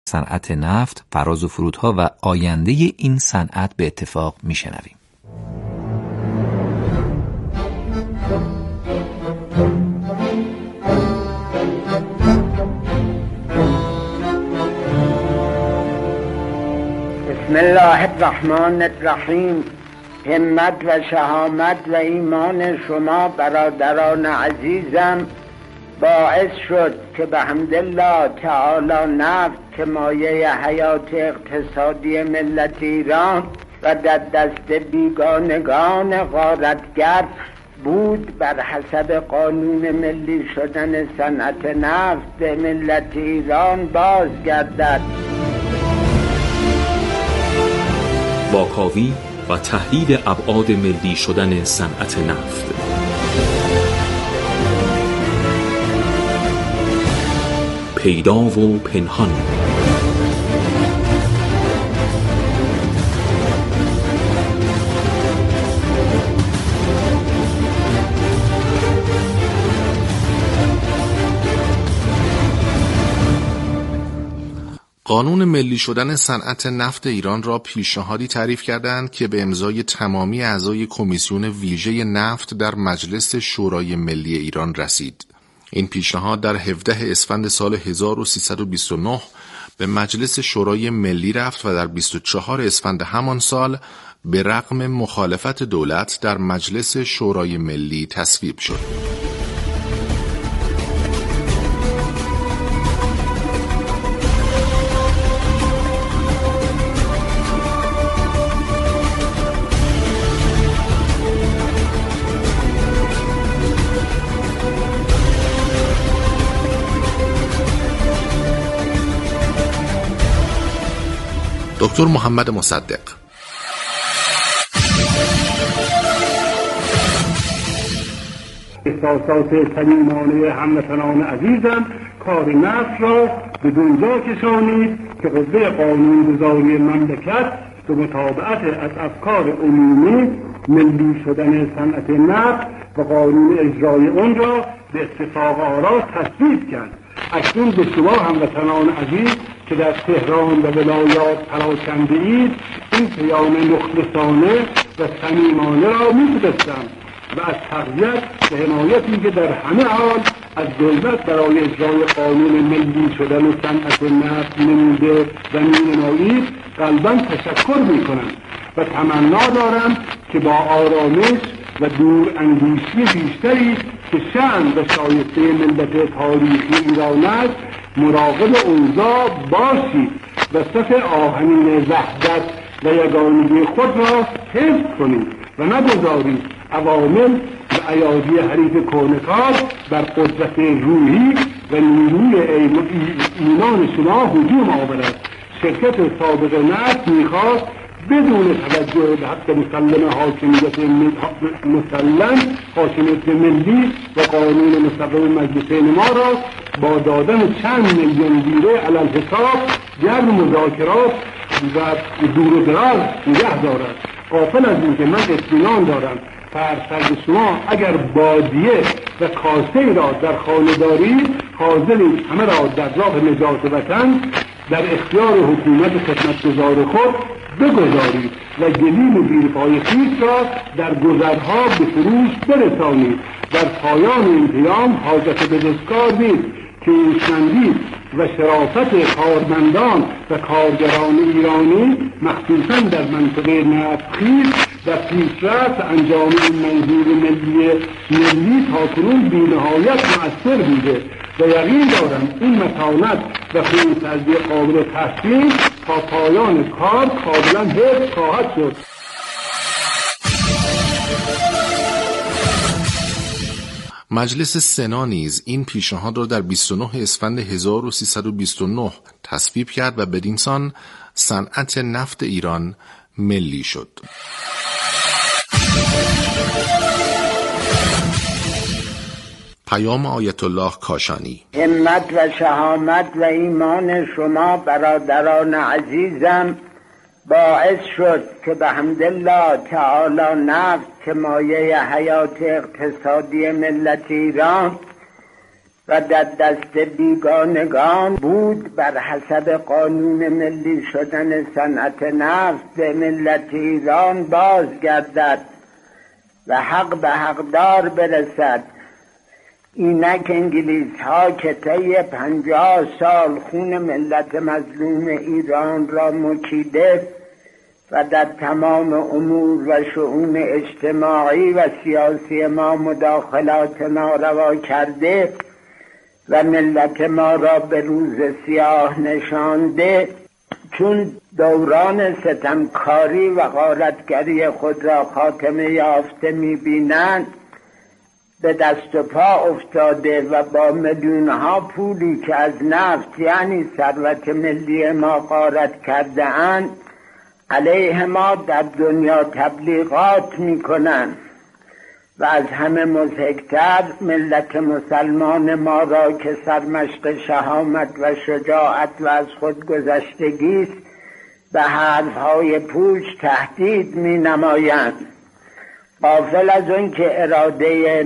صنعت نفت، فراز و فرودها و آینده این صنعت به اتفاق میشنویم. بسم الله الرحمن الرحیم. همت و شهامت و ایمان شما برادران عزیزم باعث شد که به حمدالله تعالی نفت که مایه حیات اقتصادی ملت ایران و در دست بیگانگان غارتگر بود، بر حسب قانون ملی شدن صنعت نفت به ملت ایران بازگردد. واکاوی و تحلیل ابعاد ملی شدن صنعت نفت. پیدا و پنهان. قانون ملی شدن صنعت نفت ایران را پیشنهادی تعریف کردند که به امضای تمامی اعضای کمیسیون ویژه نفت در مجلس شورای ملی ایران رسید. این پیشنهاد در 17 اسفند سال 1329 به مجلس شورای ملی رفت و در 24 اسفند همان سال به رغم مخالفت دولت در مجلس شورای ملی تصویب شد. دکتر محمد مصدق. احساسات صمیمانه هموطنان عزیزم کار نفت را به دنیا کشانید که قوه قانونگذاری مملکت به مطابقت از افکار عمومی ملی شدن صنعت نفت و قانون اجرای اون را به اتفاق آرا تصویب کرد. اکنون به شما هموطنان عزیز که در تهران و ولایات پراکنده اید این پیام مخلصانه و صمیمانه را می‌فرستم و از تقویت و حمایتی که در همه حال از دولت برای اجرای قانون ملی شدن صنعت نفت نموده و می‌نمایید قلباً تشکر می‌کنم و تمنا دارم که با آرامش و دور اندیشی بیشتری که شأن و شایسته ملت تاریخی ایران است مراقب اوضاع باشید و صف آهنین وحدت و یگانگی خود را حفظ کنید و نگذارید عوامل و ایادی حریف کهنه‌کار بر قدرت روحی و نیروی ایمان شما هجوم آورد. شرکت سابق نفت میخواست بدون توجه به حق مسلم حاکمیت ملی و قانون مستقیم مجلس ما را با دادن چند میلیون لیره علی حساب گرم مذاکرات و دور و دراز نگه دارد. غافل از اینکه من اطمینان دارم فرسرد شما اگر بادیه و کاسه را در خانه دارید حاضرید همه را در راه نجات وطن در اختیار حکومت خدمتگزار خود بگذارید و گلیم زیرپای خویش را در گذرها به فروش برسانید. در پایان این پیام حاجت به دستکار نیست که هوشمندی و شرافت کارمندان و کارگران ایرانی مخصوصا در منطقه نفتخیز در پیشرفت انجام این منظور ملی تاکنون بی‌نهایت مؤثر بوده و یقین دارم این متانت و خونسردی قابل تحسین تا پایان کار کاملا حفظ خواهد شد. مجلس سنا نیز این پیشنهاد را در 29 اسفند 1329 تصویب کرد و بدینسان صنعت نفت ایران ملی شد. پیام آیت الله کاشانی. همت و شهامت و ایمان شما برادران عزیزم باعث شد که به حمدالله تعالی نفت که مایه حیات اقتصادی ملت ایران و در دست بیگانگان بود بر حسب قانون ملی شدن صنعت نفت به ملت ایران بازگردد و حق به حقدار برسد. اینک انگلیس ها که طی 50 سال خون ملت مظلوم ایران را مکیده و در تمام امور و شؤون اجتماعی و سیاسی ما مداخلات ناروا کرده و ملت ما را به روز سیاه نشانده، چون دوران ستمکاری و غارتگری خود را خاتمه یافته می‌بینند، به دست و پا افتاده و با میلیون‌ها پولی که از نفت یعنی ثروت ملی ما غارت کرده اند علیه ما در دنیا تبلیغات می‌کنند و از همه مضحک‌تر ملت مسلمان ما را که سرمشق شهامت و شجاعت و از خودگذشتگی است به حرف‌های پوچ تهدید می‌نمایند. غافل از اون که اراده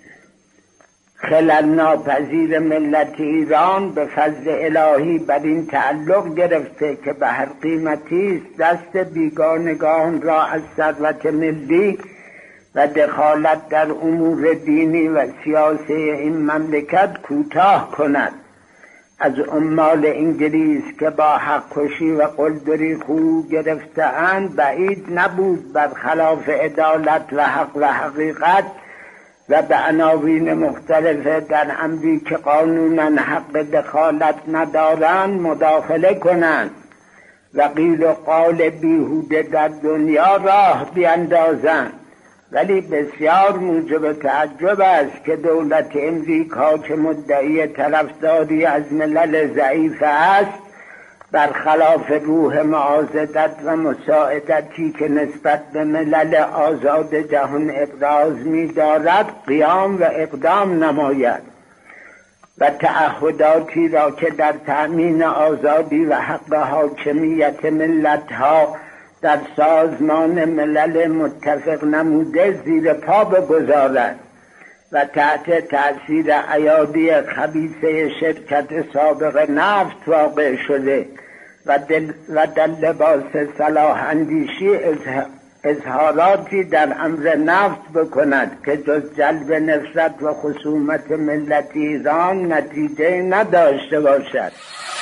خلل ناپذیر ملت ایران به فضل الهی بر این تعلق گرفته که به هر قیمتی دست بیگانگان را از ثروت ملی و دخالت در امور دینی و سیاسی این مملکت کوتاه کند. از عمال انگلیس که با حق کشی و قلدری خو گرفته‌اند بعید نبود برخلاف عدالت و حق و حقیقت و به عناوین مختلف در امری که قانونا حق دخالت ندارند مداخله کنند و قیل و قال بیهوده در دنیا راه بیندازند. ولی بسیار موجب تعجب است که دولت امریکا که مدعی طرفداری از ملل ضعیف است، برخلاف روح معاضدت و مساعدتی که نسبت به ملل آزاد جهان ابراز می‌دارد قیام و اقدام نماید و تعهداتی را که در تأمین آزادی و حق حاکمیت ملت‌ها در سازمان ملل متفق نموده زیر پا بگذارد و تحت تأثیر ایادی خبیثه شرکت سابق نفت واقع شده و در لباس صلاح اندیشی اظهاراتی در امر نفت بکند که جز جلب نفرت و خصومت ملت ایران نتیجه نداشته باشد.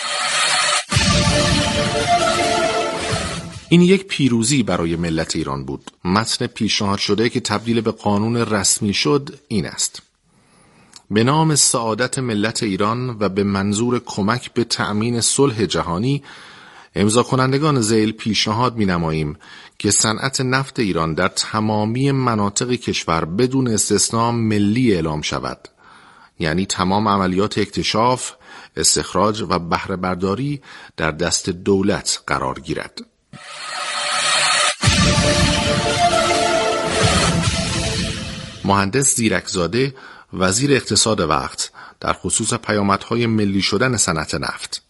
این یک پیروزی برای ملت ایران بود. متن پیشنهاد شده که تبدیل به قانون رسمی شد این است: به نام سعادت ملت ایران و به منظور کمک به تأمین صلح جهانی، امضا کنندگان ذیل پیشنهاد می‌نماییم که صنعت نفت ایران در تمامی مناطق کشور بدون استثناء ملی اعلام شود، یعنی تمام عملیات اکتشاف، استخراج و بهره برداری در دست دولت قرار گیرد. مهندس زیرکزاده، وزیر اقتصاد وقت، در خصوص پیامدهای ملی شدن صنعت نفت: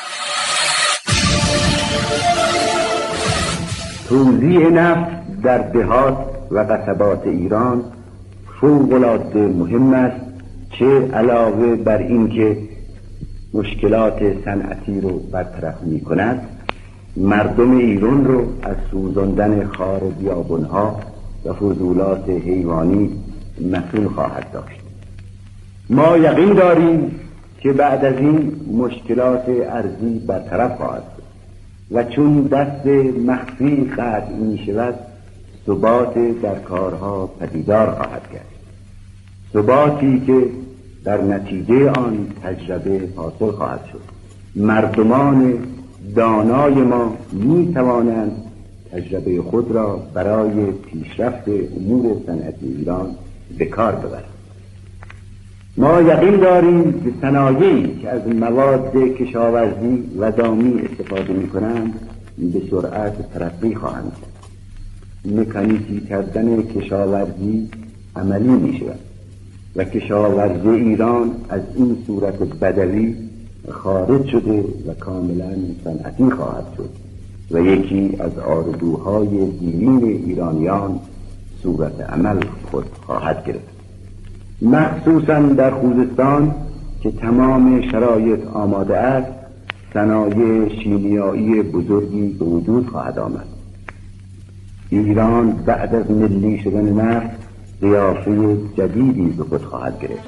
توزیع نفت در دهات و قصبات ایران فوق‌العاده مهم است، چه علاوه بر اینکه مشکلات صنعتی رو برطرف می‌کند، مردم ایران رو از سوزاندن خار بیابان‌ها و فضولات حیوانی مسئول خواهد داشت. ما یقین داریم که بعد از این مشکلات ارضی برطرف خواهد شد و چون دست مخفی قطع می شود، ثبات در کارها پدیدار خواهد گشت، ثباتی که در نتیجه آن تجربه حاصل خواهد شد. مردمان دانای ما می توانند تجربه خود را برای پیشرفت امور صنعتی ایران به کار ببرند. ما یقین داریم که صنایعی که از مواد کشاورزی و دامی استفاده می کنند به سرعت ترقی خواهند کرد. مکانیکی کردن کشاورزی عملی می شود و کشاورزی ایران از این صورت بدوی خارج شده و کاملا صنعتی خواهد شد و یکی از آرزوهای دیرین ایرانیان صورت عمل خود خواهد گرفت. مخصوصا در خوزستان که تمام شرایط آماده است صنایع شیمیایی بزرگی به وجود خواهد آمد. ایران بعد از ملی شدن نفت قیافه جدیدی به خود خواهد گرفت.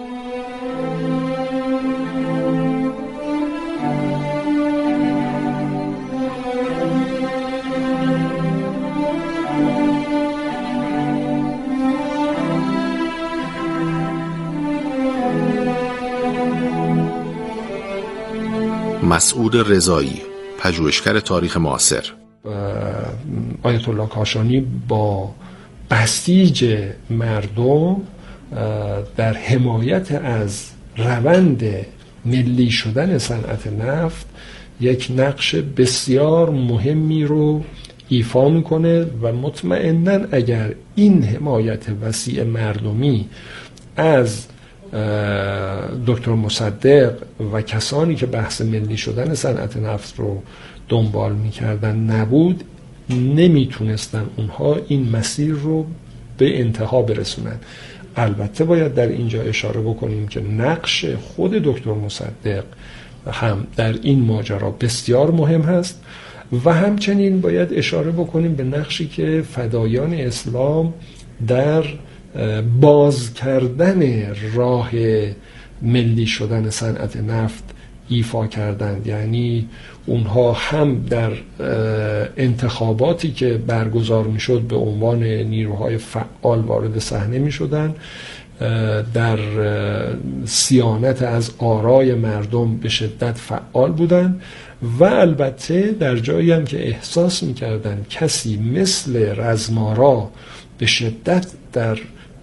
مسعود رضایی، پژوهشگر تاریخ معاصر. آیت الله کاشانی با بسیج مردم در حمایت از روند ملی شدن صنعت نفت یک نقش بسیار مهمی رو ایفا میکنه و مطمئناً اگر این حمایت وسیع مردمی از دکتر مصدق و کسانی که بحث ملی شدن صنعت نفت رو دنبال میکردن نبود، نمیتونستن اونها این مسیر رو به انتها برسونن. البته باید در اینجا اشاره بکنیم که نقش خود دکتر مصدق هم در این ماجرا بسیار مهم هست و همچنین باید اشاره بکنیم به نقشی که فدایان اسلام در باز کردن راه ملی شدن صنعت نفت ایفا کردند. یعنی اونها هم در انتخاباتی که برگزار میشد به عنوان نیروهای فعال وارد صحنه میشدند، در صیانت از آرای مردم به شدت فعال بودند و البته در جایی هم که احساس میکردند کسی مثل رزمارا به شدت در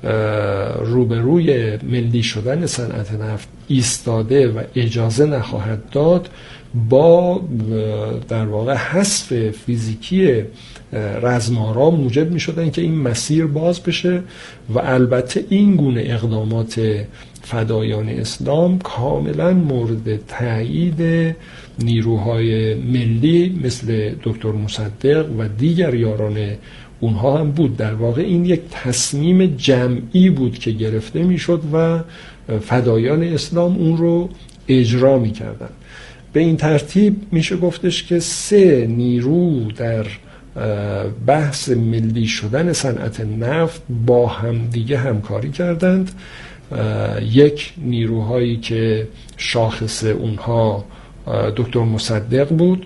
روبروی ملی شدن صنعت نفت ایستاده و اجازه نخواهد داد، با در واقع حذف فیزیکی رزمارا موجب می شدن که این مسیر باز بشه و البته این گونه اقدامات فدایان اسلام کاملا مورد تایید نیروهای ملی مثل دکتر مصدق و دیگر یاران اونها هم بود. در واقع این یک تصمیم جمعی بود که گرفته میشد و فدایان اسلام اون رو اجرا میکردن. به این ترتیب میشه گفتش که 3 نیرو در بحث ملی شدن صنعت نفت با هم دیگه همکاری کردند. یک نیروهایی که شاخص اونها دکتر مصدق بود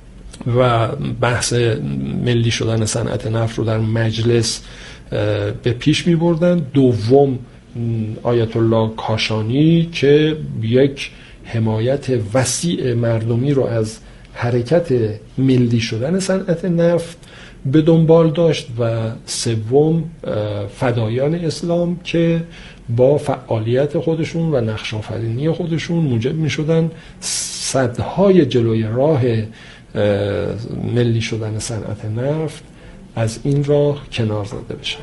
و بحث ملی شدن صنعت نفت رو در مجلس به پیش می بردن. دوم آیت الله کاشانی که یک حمایت وسیع مردمی رو از حرکت ملی شدن صنعت نفت به دنبال داشت و سوم فدایان اسلام که با فعالیت خودشون و نقش آفرینی خودشون موجب می شدن سدهای جلوی راه ملی شدن صنعت نفت از این راه کنار زده بشن.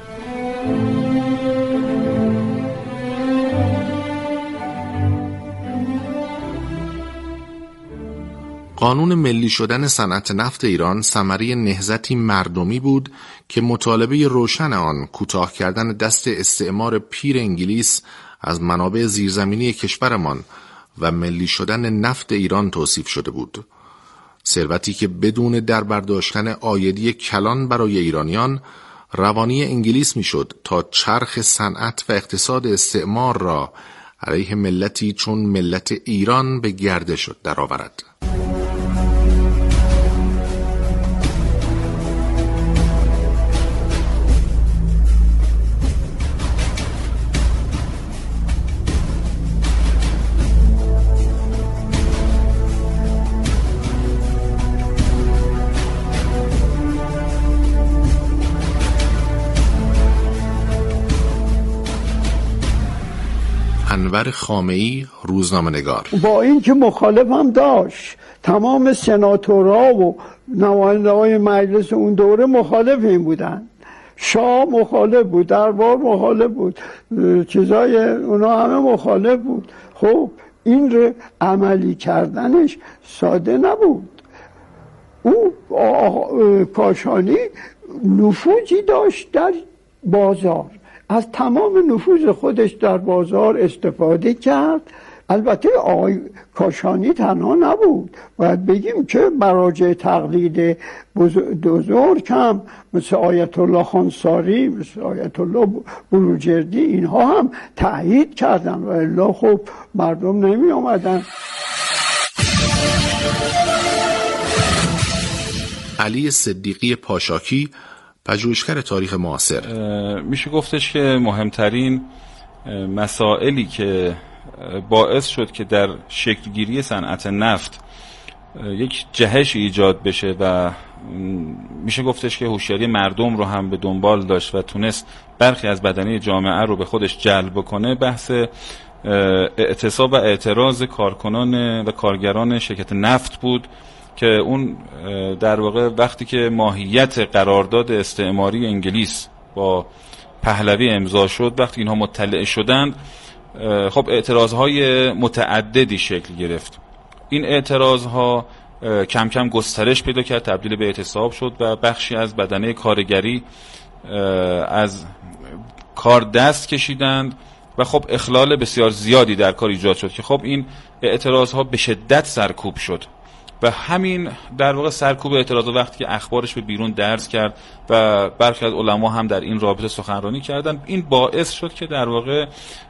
قانون ملی شدن صنعت نفت ایران ثمره نهضتی مردمی بود که مطالبه روشن آن کوتاه کردن دست استعمار پیر انگلیس از منابع زیرزمینی کشورمان و ملی شدن نفت ایران توصیف شده بود. ثروتی که بدون در برداشتن عایدی کلان برای ایرانیان روانی انگلیس میشد تا چرخ صنعت و اقتصاد استعمار را علیه ملتی چون ملت ایران به گردش درآورد. انور خامه‌ای، روزنامه‌نگار. با این که مخالف هم داشت، تمام سناتورها و نماینده‌های مجلس اون دوره مخالف این بودن. شاه مخالف بود، دربار مخالف بود، چیزای اونا همه مخالف بود. خب این رو عملی کردنش ساده نبود. او کاشانی نفوذی داشت در بازار، از تمام نفوذ خودش در بازار استفاده کرد البته آقای کاشانی تنها نبود، باید بگیم که مراجع تقلید بزرگ هم مثل آیت الله خانساری، مثل آیت الله بروجردی، اینها هم تأیید کردن و الا خب مردم نمی آمدن. علی صدیقی پاشاکی، پژوهشگر تاریخ معاصر: میشه گفتش که مهمترین مسائلی که باعث شد که در شکلگیری صنعت نفت یک جهش ایجاد بشه و میشه گفتش که هوشیاری مردم رو هم به دنبال داشت و تونست برخی از بدنه جامعه رو به خودش جلب کنه، بحث اعتصاب و اعتراض کارکنان و کارگران شرکت نفت بود که اون در واقع وقتی که ماهیت قرارداد استعماری انگلیس با پهلوی امضا شد، وقتی اینها مطلع شدند، خب اعتراضهای متعددی شکل گرفت. این اعتراضها کم کم گسترش پیدا کرد، تبدیل به اعتصاب شد و بخشی از بدنه کارگری از کار دست کشیدند و خب اخلال بسیار زیادی در کار ایجاد شد که خب این اعتراضها به شدت سرکوب شد و همین در واقع سرکوب اعتراض وقتی که اخبارش به بیرون درز کرد و برخی از علما هم در این رابطه سخنرانی کردند، این باعث شد که در واقع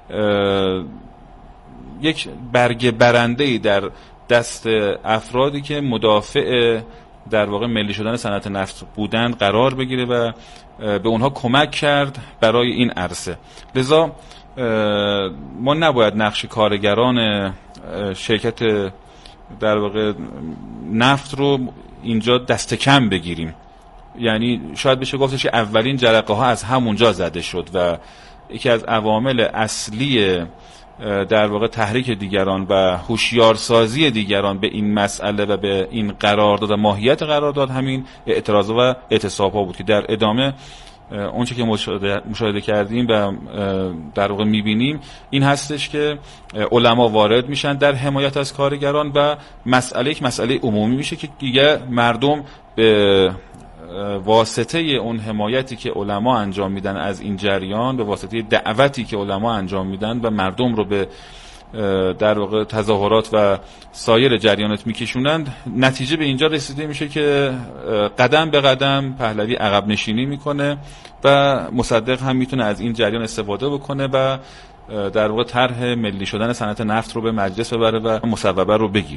یک برگ برنده‌ای در دست افرادی که مدافع در واقع ملی شدن صنعت نفت بودند قرار بگیره و به اونها کمک کرد برای این عرصه. لذا ما نباید نقش کارگران شرکت در واقع نفت رو اینجا دست کم بگیریم. یعنی شاید بشه گفتش که اولین جرقه ها از همونجا زده شد و یکی از عوامل اصلی در واقع تحریک دیگران و هوشیارسازی دیگران به این مسئله و به این قرارداد و ماهیت قرارداد همین اعتراض و اعتصاب ها بود که در ادامه اونچه که مشاهده کردیم و در واقع میبینیم این هستش که علما وارد میشن در حمایت از کارگران و مسئله یک مسئله عمومی میشه که دیگه مردم به واسطه اون حمایتی که علما انجام میدن از این جریان، به واسطه دعوتی که علما انجام میدن و مردم رو به در واقع تظاهرات و سایر جریانات میکشونند، نتیجه به اینجا رسیده میشه که قدم به قدم پهلوی عقب نشینی میکنه و مصدق هم میتونه از این جریان استفاده بکنه و در واقع طرح ملی شدن صنعت نفت رو به مجلس ببره و مصوبه رو بگیره.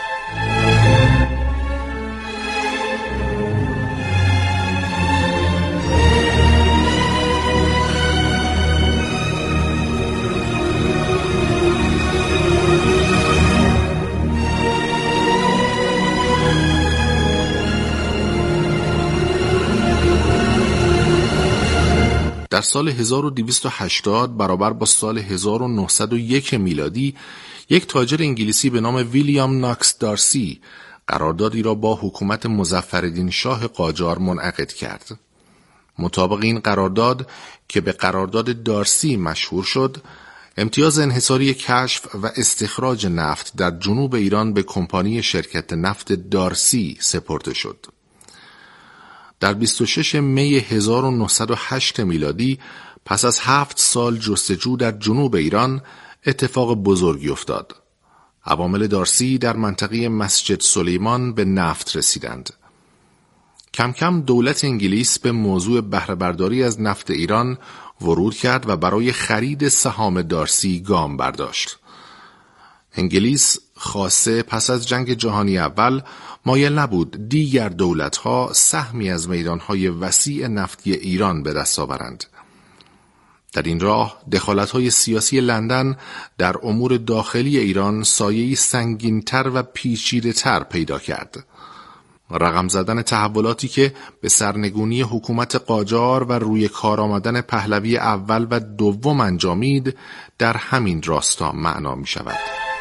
در سال 1280 برابر با سال 1901 میلادی یک تاجر انگلیسی به نام ویلیام ناکس دارسی قراردادی را با حکومت مظفرالدین شاه قاجار منعقد کرد. مطابق این قرارداد که به قرارداد دارسی مشهور شد، امتیاز انحصاری کشف و استخراج نفت در جنوب ایران به کمپانی شرکت نفت دارسی سپرده شد. در 26 می 1908 میلادی پس از 7 سال جستجو در جنوب ایران اتفاق بزرگی افتاد. عوامل دارسی در منطقه مسجد سلیمان به نفت رسیدند. کم کم دولت انگلیس به موضوع بهره برداری از نفت ایران ورود کرد و برای خرید سهام دارسی گام برداشت. انگلیس خاصه پس از جنگ جهانی اول مایل نبود دیگر دولت‌ها سهمی از میدان‌های وسیع نفتی ایران به دست آورند. در این راه دخالت‌های سیاسی لندن در امور داخلی ایران سایه‌ای سنگین‌تر و پیچیده‌تر پیدا کرد. رقم زدن تحولاتی که به سرنگونی حکومت قاجار و روی کار آمدن پهلوی اول و دوم انجامید در همین راستا معنا می شود.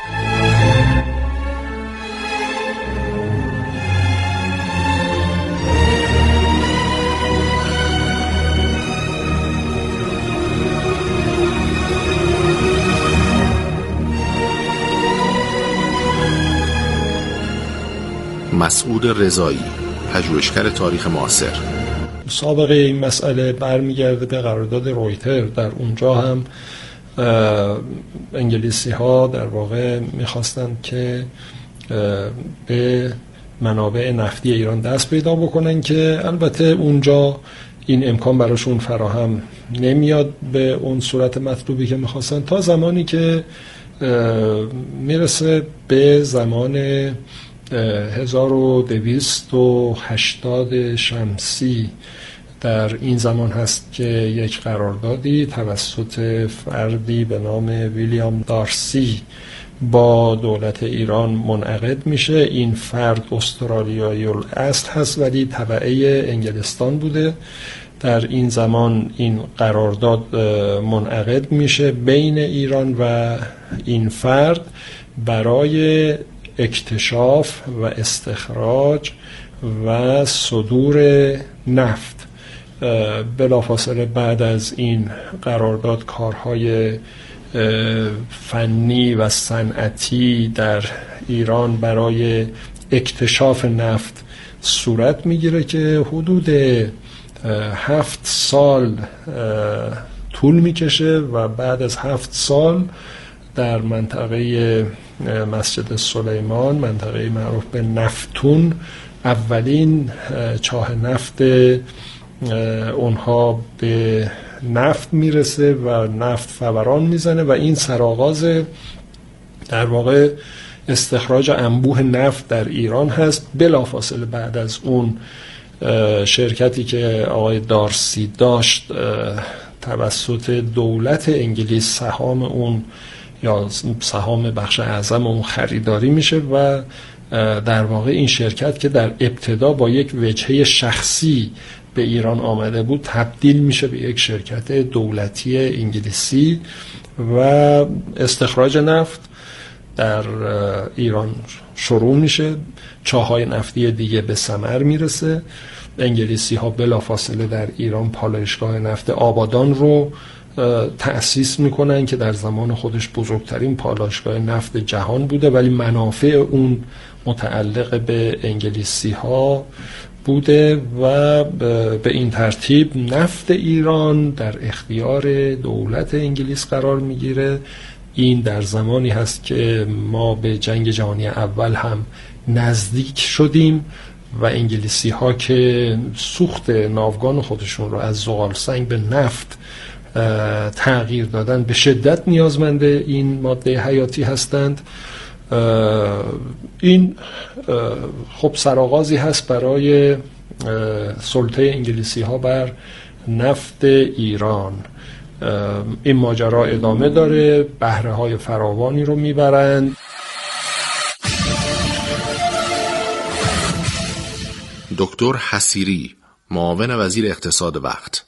مسعود رضایی، پژوهشگر تاریخ معاصر: سابقه این مسئله برمیگرده به قرارداد رویتر. در اونجا هم انگلیسی ها در واقع میخواستند که به منابع نفتی ایران دست پیدا بکنن که البته اونجا این امکان براشون فراهم نمیاد به اون صورت مطلوبی که میخواستن، تا زمانی که میرسه به زمان 1280 شمسی. در این زمان هست که یک قراردادی توسط فردی به نام ویلیام دارسی با دولت ایران منعقد میشه. این فرد استرالیایی الاصل هست ولی تبعه انگلستان بوده. در این زمان این قرارداد منعقد میشه بین ایران و این فرد برای اکتشاف و استخراج و صدور نفت. بلافاصله بعد از این قرارداد کارهای فنی و صنعتی در ایران برای اکتشاف نفت صورت میگیره که حدود 7 سال طول میکشه و بعد از 7 سال در منطقه مسجد سلیمان، منطقه معروف به نفتون، اولین چاه نفت اونها به نفت میرسه و نفت فوران میزنه و این سرآغاز در واقع استخراج انبوه نفت در ایران هست. بلافاصله بعد از اون شرکتی که آقای دارسی داشت توسط دولت انگلیس سهام اون یا سهام بخش اعظم اون خریداری میشه و در واقع این شرکت که در ابتدا با یک وجهه شخصی به ایران آمده بود تبدیل میشه به یک شرکت دولتی انگلیسی و استخراج نفت در ایران شروع میشه. چاهای نفتی دیگه به ثمر میرسه. انگلیسی ها بلافاصله در ایران پالایشگاه نفت آبادان رو تأسیس میکنن که در زمان خودش بزرگترین پالایشگاه نفت جهان بوده ولی منافع اون متعلق به انگلیسی ها بوده و به این ترتیب نفت ایران در اختیار دولت انگلیس قرار میگیره. این در زمانی هست که ما به جنگ جهانی اول هم نزدیک شدیم و انگلیسی ها که سوخت ناوگان خودشون رو از زغال سنگ به نفت تغییر دادن به شدت نیازمند این ماده حیاتی هستند. این خب سرآغازی هست برای سلطه انگلیسی ها بر نفت ایران. این ماجرا ادامه داره، بهره های فراوانی رو میبرند. دکتر حصیری، معاون وزیر اقتصاد وقت: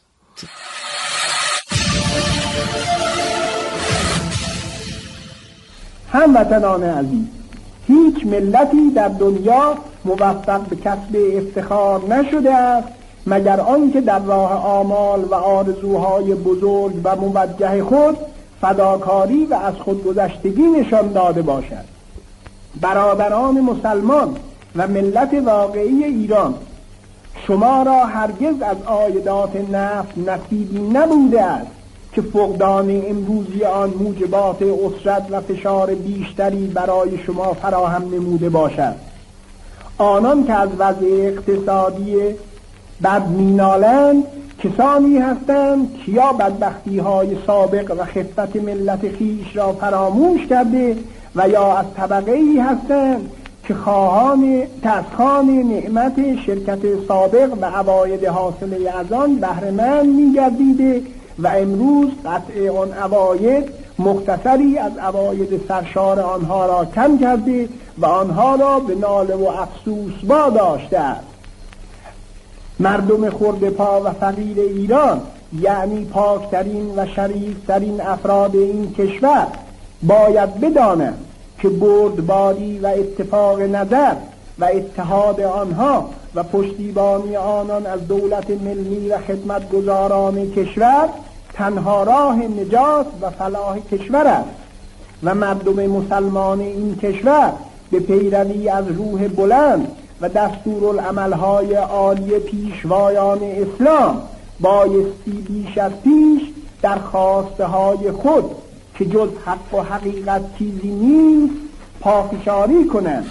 هموطنان عزیز، هیچ ملتی در دنیا موفق به کسب افتخار نشده است مگر آنکه در راه آمال و آرزوهای بزرگ و موجه خود فداکاری و از خودگذشتگی نشان داده باشد. برادران مسلمان و ملت واقعی ایران، شما را هرگز از عایدات نفت نصیبی نبوده است که فقدان امروزی آن موجبات اسرت و فشار بیشتری برای شما فراهم نموده باشد. آنان که از وضع اقتصادی بد مینالند کسانی هستند که یا بدبختی‌های سابق و خفت ملت خویش را فراموش کرده و یا از طبقه‌ای هستند که تسخان نعمت شرکت سابق و عواید حاصله از آن بهره‌مند می‌گردیده و امروز قطع آن عواید مختصری از عواید سرشار آنها را کم کرده و آنها را به ناله و افسوس واداشته است. مردم خرده پا و فقیر ایران، یعنی پاکترین و شریفترین افراد این کشور، باید بدانند که بردباری و اتفاق نظر و اتحاد آنها و پشتیبانی آنان از دولت ملی و خدمتگزاران کشور تنها راه نجات و فلاح کشور است و مردم مسلمان این کشور به پیروی از روح بلند و دستورالعملهای عالی پیشوایان اسلام بایستی بیش از پیش در خواسته های خود که جز حق و حقیقت چیزی نیست پافشاری کنند.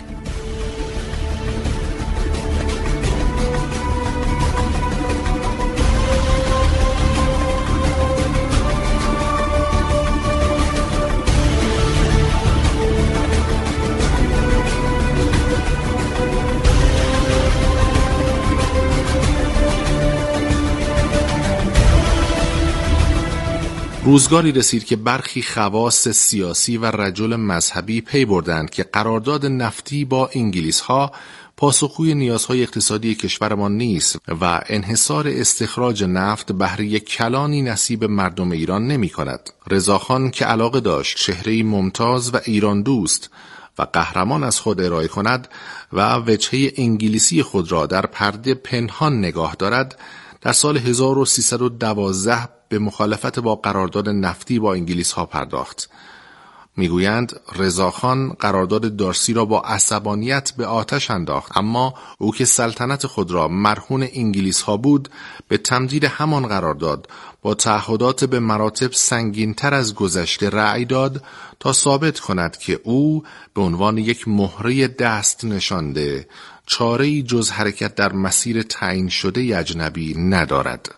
روزگاری رسید که برخی خواص سیاسی و رجل مذهبی پی بردند که قرارداد نفتی با انگلیس‌ها پاسخگوی نیازهای اقتصادی کشورمان نیست و انحصار استخراج نفت بهره یک کلانی نصیب مردم ایران نمی کند. رضاخان که علاقه داشت چهره‌ای ممتاز و ایران دوست و قهرمان از خود ارائه کند و وجهه انگلیسی خود را در پرده پنهان نگاه دارد، در سال 1312 به مخالفت با قرارداد نفتی با انگلیس ها پرداخت. میگویند رضاخان قرارداد دارسی را با عصبانیت به آتش انداخت، اما او که سلطنت خود را مرهون انگلیس ها بود به تمدید همان قرارداد با تعهدات به مراتب سنگین‌تر از گذشته رأی داد تا ثابت کند که او به عنوان یک مهره دست نشانده چاره‌ای جز حرکت در مسیر تعیین شده اجنبی ندارد.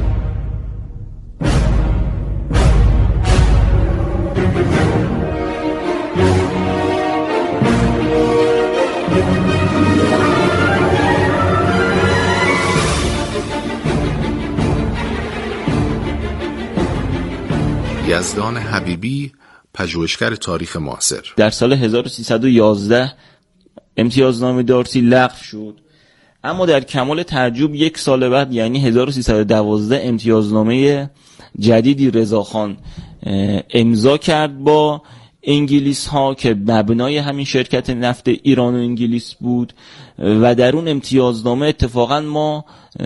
یزدان حبیبی، پژوهشگر تاریخ معاصر: در سال 1311 امتیازنامه دارسی لغو شد، اما در کمال تعجب یک سال بعد یعنی 1312 امتیازنامه جدیدی رضاخان امضا کرد با انگلیس ها که مبنای همین شرکت نفت ایران و انگلیس بود و در اون امتیازنامه اتفاقا ما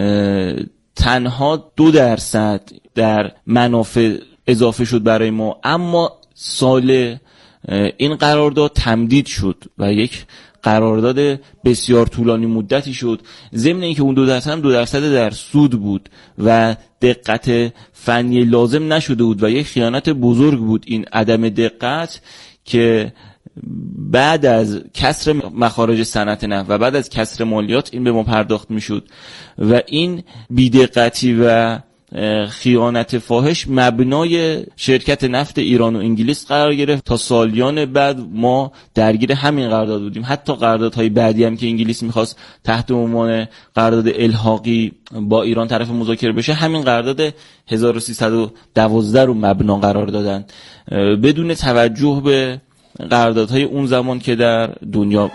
تنها 2% در منافع اضافه شد برای ما، اما سال این قرارداد تمدید شد و یک قرارداد بسیار طولانی مدتی شد، ضمن اینکه اون 2% هم 2% در سود بود و دقت فنی لازم نشده بود و یک خیانت بزرگ بود این عدم دقت که بعد از کسر مخارج صنعت نفت و بعد از کسر مالیات این به ما پرداخت میشد و این بی‌دقتی و خیانت فاحش مبنای شرکت نفت ایران و انگلیس قرار گرفت. تا سالیان بعد ما درگیر همین قرارداد بودیم. حتی قراردادهای بعدی هم که انگلیس میخواست تحت عنوان قرارداد الحاقی با ایران طرف مذاکره بشه، همین قرارداد 1312 رو مبنا قرار دادن بدون توجه به قراردادهای اون زمان که در دنیا.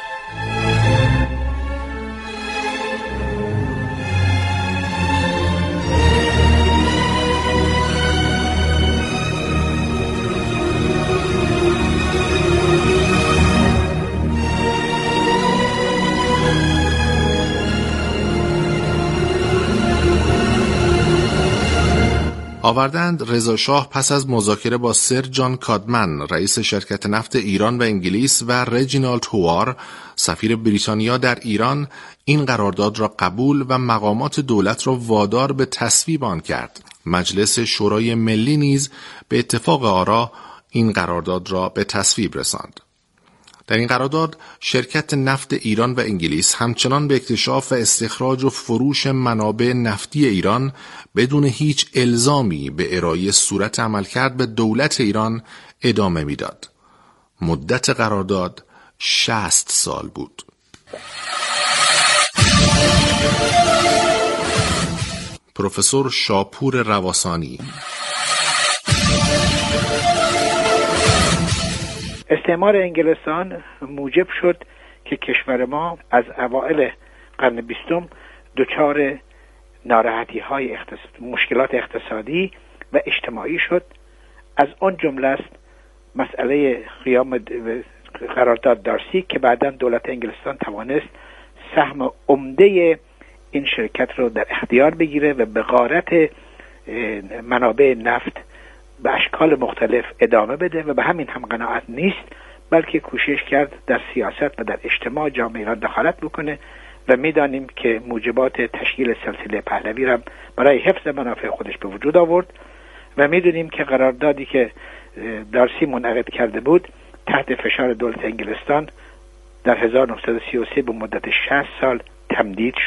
آوردند رضا شاه پس از مذاکره با سر جان کادمن رئیس شرکت نفت ایران و انگلیس و رجینالد هوار سفیر بریتانیا در ایران این قرارداد را قبول و مقامات دولت را وادار به تصویب آن کرد. مجلس شورای ملی نیز به اتفاق آرا این قرارداد را به تصویب رساند. در این قرارداد شرکت نفت ایران و انگلیس همچنان به اکتشاف و استخراج و فروش منابع نفتی ایران بدون هیچ الزامی به ارائه صورت عملکرد به دولت ایران ادامه میداد. مدت قرارداد 60 سال بود. پروفسور شاپور رواسانی: استعمار انگلستان موجب شد که کشور ما از اوائل قرن 20 دچار ناراحتی‌های مشکلات اقتصادی و اجتماعی شد. از آن جمله است مسئله قیام قرارداد دارسی که بعداً دولت انگلستان توانست سهم عمده این شرکت رو در اختیار بگیره و به غارت منابع نفت به اشکال مختلف ادامه بده و به همین هم قناعت نیست، بلکه کوشش کرد در سیاست و در اجتماع جامعه ایران دخالت بکنه و میدانیم که موجبات تشکیل سلسله پهلوی را برای حفظ منافع خودش به وجود آورد و میدونیم که قراردادی که دارسی منعقد کرده بود تحت فشار دولت انگلستان در 1933 به مدت 60 سال تمدید